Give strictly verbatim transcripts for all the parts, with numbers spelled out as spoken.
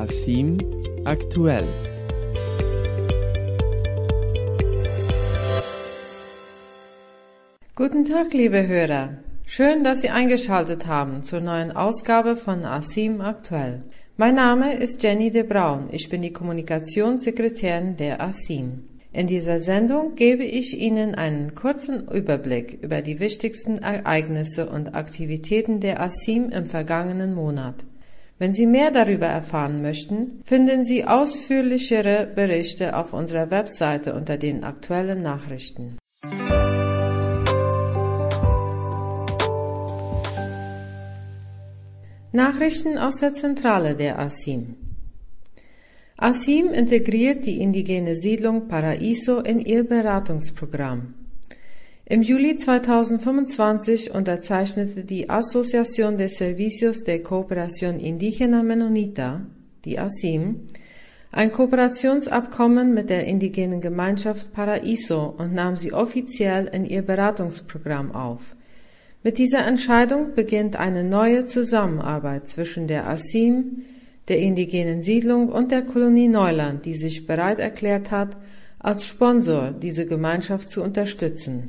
Asim aktuell. Guten Tag, liebe Hörer. Schön, dass Sie eingeschaltet haben zur neuen Ausgabe von Asim aktuell. Mein Name ist Jenny de Braun. Ich bin die Kommunikationssekretärin der Asim. In dieser Sendung gebe ich Ihnen einen kurzen Überblick über die wichtigsten Ereignisse und Aktivitäten der Asim im vergangenen Monat. Wenn Sie mehr darüber erfahren möchten, finden Sie ausführlichere Berichte auf unserer Webseite unter den aktuellen Nachrichten. Nachrichten aus der Zentrale der Asim. Asim integriert die indigene Siedlung Paraíso in ihr Beratungsprogramm. Im Juli zweitausendfünfundzwanzig unterzeichnete die Asociación de Servicios de Cooperación Indígena Menonita, die Asim, ein Kooperationsabkommen mit der indigenen Gemeinschaft Paraíso und nahm sie offiziell in ihr Beratungsprogramm auf. Mit dieser Entscheidung beginnt eine neue Zusammenarbeit zwischen der Asim, der indigenen Siedlung und der Kolonie Neuland, die sich bereit erklärt hat, als Sponsor diese Gemeinschaft zu unterstützen.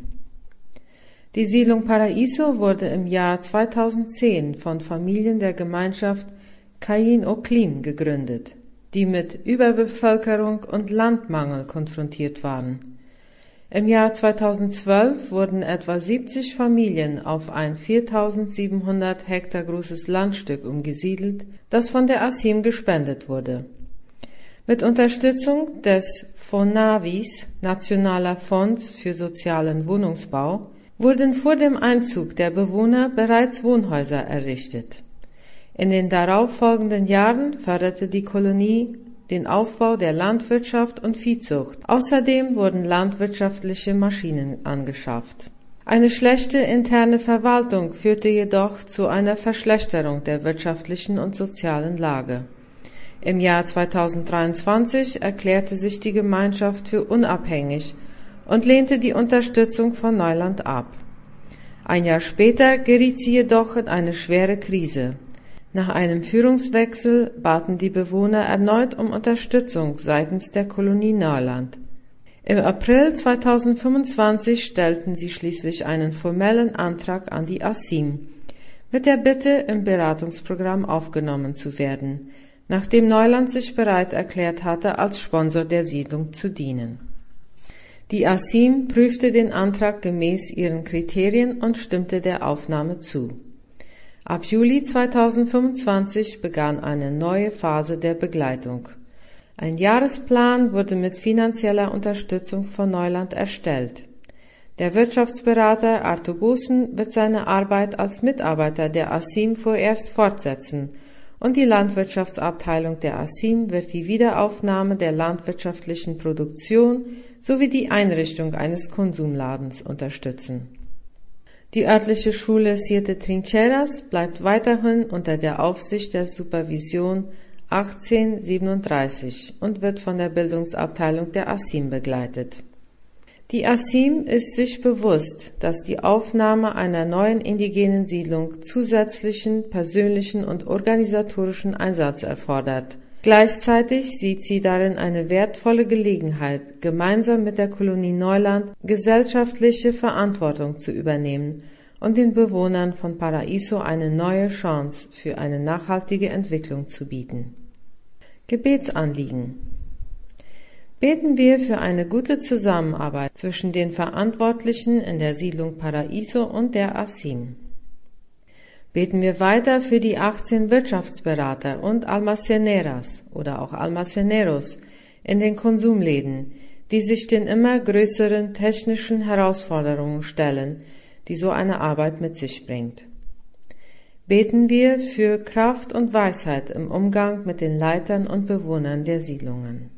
Die Siedlung Paraíso wurde im Jahr zweitausendzehn von Familien der Gemeinschaft Kayin Oklim gegründet, die mit Überbevölkerung und Landmangel konfrontiert waren. Im Jahr zweitausendzwölf wurden etwa siebzig Familien auf ein viertausendsiebenhundert Hektar großes Landstück umgesiedelt, das von der Asim gespendet wurde. Mit Unterstützung des FONAVIS, Nationaler Fonds für sozialen Wohnungsbau, wurden vor dem Einzug der Bewohner bereits Wohnhäuser errichtet. In den darauffolgenden Jahren förderte die Kolonie den Aufbau der Landwirtschaft und Viehzucht. Außerdem wurden landwirtschaftliche Maschinen angeschafft. Eine schlechte interne Verwaltung führte jedoch zu einer Verschlechterung der wirtschaftlichen und sozialen Lage. Im Jahr zweitausenddreiundzwanzig erklärte sich die Gemeinschaft für unabhängig und lehnte die Unterstützung von Neuland ab. Ein Jahr später geriet sie jedoch in eine schwere Krise. Nach einem Führungswechsel baten die Bewohner erneut um Unterstützung seitens der Kolonie Neuland. Im April zweitausendfünfundzwanzig stellten sie schließlich einen formellen Antrag an die Asim, mit der Bitte, im Beratungsprogramm aufgenommen zu werden, nachdem Neuland sich bereit erklärt hatte, als Sponsor der Siedlung zu dienen. Die Asim prüfte den Antrag gemäß ihren Kriterien und stimmte der Aufnahme zu. Ab Juli zweitausendfünfundzwanzig begann eine neue Phase der Begleitung. Ein Jahresplan wurde mit finanzieller Unterstützung von Neuland erstellt. Der Wirtschaftsberater Arthur Goossen wird seine Arbeit als Mitarbeiter der Asim vorerst fortsetzen und die Landwirtschaftsabteilung der Asim wird die Wiederaufnahme der landwirtschaftlichen Produktion sowie die Einrichtung eines Konsumladens unterstützen. Die örtliche Schule Siete Trincheras bleibt weiterhin unter der Aufsicht der Supervision achtzehnhundertsiebenunddreißig und wird von der Bildungsabteilung der Asim begleitet. Die Asim ist sich bewusst, dass die Aufnahme einer neuen indigenen Siedlung zusätzlichen persönlichen und organisatorischen Einsatz erfordert. Gleichzeitig sieht sie darin eine wertvolle Gelegenheit, gemeinsam mit der Kolonie Neuland gesellschaftliche Verantwortung zu übernehmen und den Bewohnern von Paraíso eine neue Chance für eine nachhaltige Entwicklung zu bieten. Gebetsanliegen. Beten wir für eine gute Zusammenarbeit zwischen den Verantwortlichen in der Siedlung Paraíso und der Asim. Beten wir weiter für die achtzehn Wirtschaftsberater und Almaceneras oder auch Almaceneros in den Konsumläden, die sich den immer größeren technischen Herausforderungen stellen, die so eine Arbeit mit sich bringt. Beten wir für Kraft und Weisheit im Umgang mit den Leitern und Bewohnern der Siedlungen.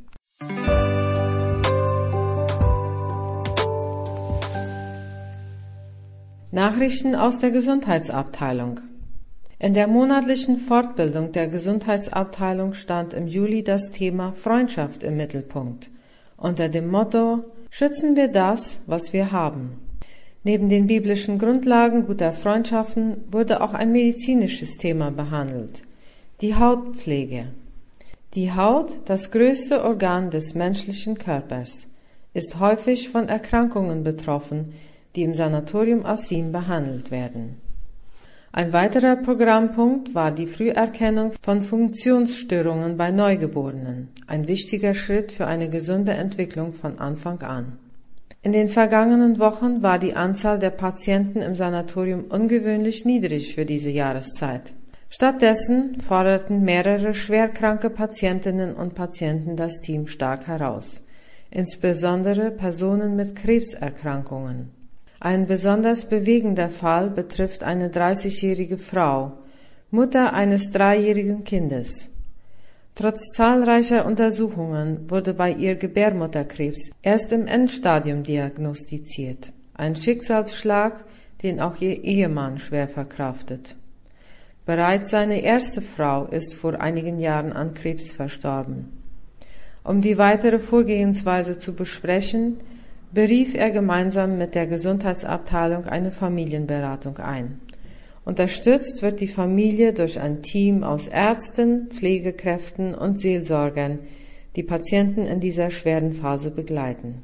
Nachrichten aus der Gesundheitsabteilung. In der monatlichen Fortbildung der Gesundheitsabteilung stand im Juli das Thema Freundschaft im Mittelpunkt, unter dem Motto »Schützen wir das, was wir haben«. Neben den biblischen Grundlagen guter Freundschaften wurde auch ein medizinisches Thema behandelt, die Hautpflege. Die Haut, das größte Organ des menschlichen Körpers, ist häufig von Erkrankungen betroffen, die im Sanatorium Asim behandelt werden. Ein weiterer Programmpunkt war die Früherkennung von Funktionsstörungen bei Neugeborenen, ein wichtiger Schritt für eine gesunde Entwicklung von Anfang an. In den vergangenen Wochen war die Anzahl der Patienten im Sanatorium ungewöhnlich niedrig für diese Jahreszeit. Stattdessen forderten mehrere schwerkranke Patientinnen und Patienten das Team stark heraus, insbesondere Personen mit Krebserkrankungen. Ein besonders bewegender Fall betrifft eine dreißigjährige Frau, Mutter eines dreijährigen Kindes. Trotz zahlreicher Untersuchungen wurde bei ihr Gebärmutterkrebs erst im Endstadium diagnostiziert. Ein Schicksalsschlag, den auch ihr Ehemann schwer verkraftet. Bereits seine erste Frau ist vor einigen Jahren an Krebs verstorben. Um die weitere Vorgehensweise zu besprechen, berief er gemeinsam mit der Gesundheitsabteilung eine Familienberatung ein. Unterstützt wird die Familie durch ein Team aus Ärzten, Pflegekräften und Seelsorgern, die Patienten in dieser schweren Phase begleiten.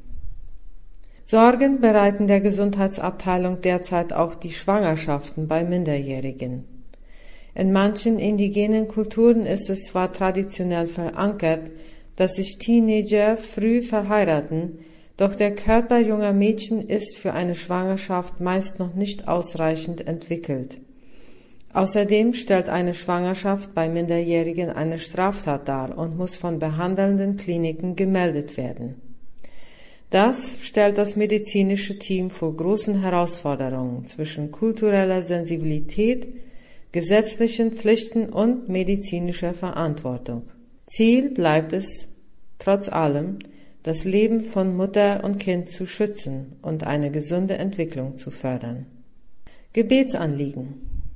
Sorgen bereiten der Gesundheitsabteilung derzeit auch die Schwangerschaften bei Minderjährigen. In manchen indigenen Kulturen ist es zwar traditionell verankert, dass sich Teenager früh verheiraten, doch der Körper junger Mädchen ist für eine Schwangerschaft meist noch nicht ausreichend entwickelt. Außerdem stellt eine Schwangerschaft bei Minderjährigen eine Straftat dar und muss von behandelnden Kliniken gemeldet werden. Das stellt das medizinische Team vor großen Herausforderungen zwischen kultureller Sensibilität, gesetzlichen Pflichten und medizinischer Verantwortung. Ziel bleibt es, trotz allem, das Leben von Mutter und Kind zu schützen und eine gesunde Entwicklung zu fördern. Gebetsanliegen.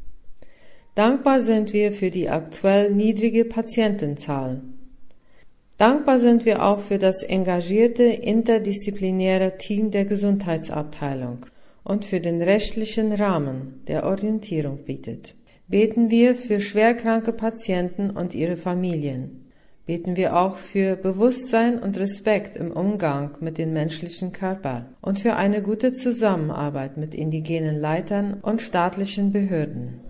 Dankbar sind wir für die aktuell niedrige Patientenzahl. Dankbar sind wir auch für das engagierte interdisziplinäre Team der Gesundheitsabteilung und für den rechtlichen Rahmen, der Orientierung bietet. Beten wir für schwerkranke Patienten und ihre Familien. Beten wir auch für Bewusstsein und Respekt im Umgang mit dem menschlichen Körper und für eine gute Zusammenarbeit mit indigenen Leitern und staatlichen Behörden.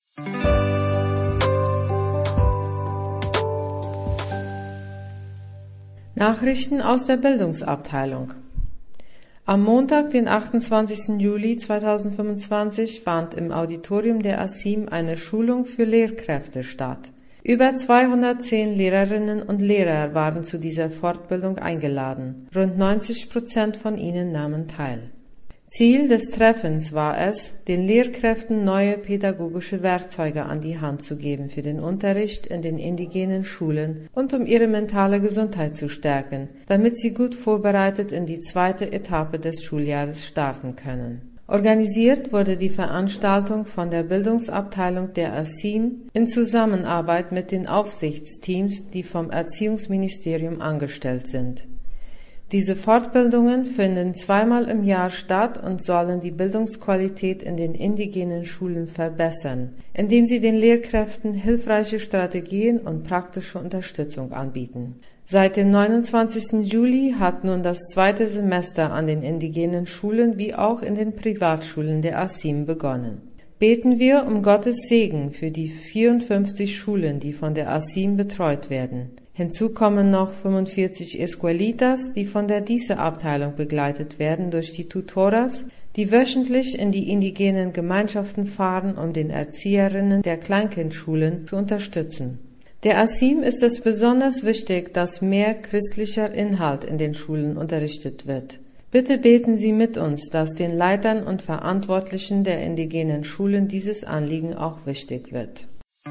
Nachrichten aus der Bildungsabteilung. Am Montag, den achtundzwanzigsten Juli zweitausendfünfundzwanzig, fand im Auditorium der Asim eine Schulung für Lehrkräfte statt. Über zweihundertzehn Lehrerinnen und Lehrer waren zu dieser Fortbildung eingeladen. Rund neunzig Prozent von ihnen nahmen teil. Ziel des Treffens war es, den Lehrkräften neue pädagogische Werkzeuge an die Hand zu geben für den Unterricht in den indigenen Schulen und um ihre mentale Gesundheit zu stärken, damit sie gut vorbereitet in die zweite Etappe des Schuljahres starten können. Organisiert wurde die Veranstaltung von der Bildungsabteilung der Asim in Zusammenarbeit mit den Aufsichtsteams, die vom Erziehungsministerium angestellt sind. Diese Fortbildungen finden zweimal im Jahr statt und sollen die Bildungsqualität in den indigenen Schulen verbessern, indem sie den Lehrkräften hilfreiche Strategien und praktische Unterstützung anbieten. Seit dem neunundzwanzigsten Juli hat nun das zweite Semester an den indigenen Schulen wie auch in den Privatschulen der Asim begonnen. Beten wir um Gottes Segen für die vierundfünfzig Schulen, die von der Asim betreut werden. Hinzu kommen noch fünfundvierzig Escuelitas, die von der Dise-Abteilung begleitet werden durch die Tutoras, die wöchentlich in die indigenen Gemeinschaften fahren, um den Erzieherinnen der Kleinkindschulen zu unterstützen. Der Asim ist es besonders wichtig, dass mehr christlicher Inhalt in den Schulen unterrichtet wird. Bitte beten Sie mit uns, dass den Leitern und Verantwortlichen der indigenen Schulen dieses Anliegen auch wichtig wird.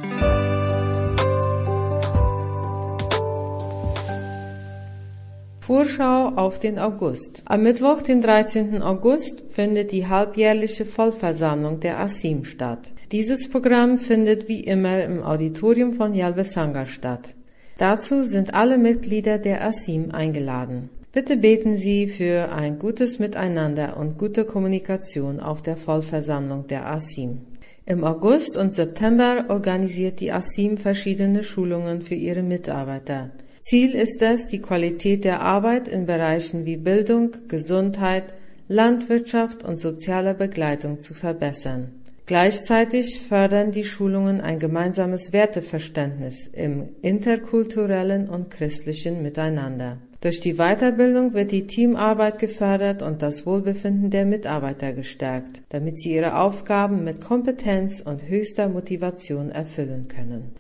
Vorschau auf den August. Am Mittwoch, den dreizehnten August, findet die halbjährliche Vollversammlung der Asim statt. Dieses Programm findet wie immer im Auditorium von Yalvesanga statt. Dazu sind alle Mitglieder der Asim eingeladen. Bitte beten Sie für ein gutes Miteinander und gute Kommunikation auf der Vollversammlung der Asim. Im August und September organisiert die ASIM verschiedene Schulungen für ihre Mitarbeiter. Ziel ist es, die Qualität der Arbeit in Bereichen wie Bildung, Gesundheit, Landwirtschaft und soziale Begleitung zu verbessern. Gleichzeitig fördern die Schulungen ein gemeinsames Werteverständnis im interkulturellen und christlichen Miteinander. Durch die Weiterbildung wird die Teamarbeit gefördert und das Wohlbefinden der Mitarbeiter gestärkt, damit sie ihre Aufgaben mit Kompetenz und höchster Motivation erfüllen können.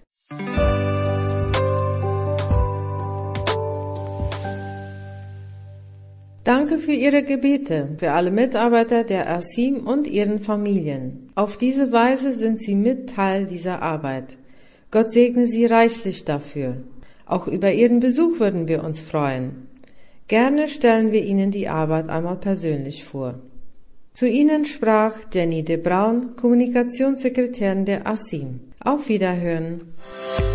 Danke für Ihre Gebete, für alle Mitarbeiter der ASIM und ihren Familien. Auf diese Weise sind Sie mit Teil dieser Arbeit. Gott segne Sie reichlich dafür. Auch über Ihren Besuch würden wir uns freuen. Gerne stellen wir Ihnen die Arbeit einmal persönlich vor. Zu Ihnen sprach Jenny de Braun, Kommunikationssekretärin der ASIM. Auf Wiederhören!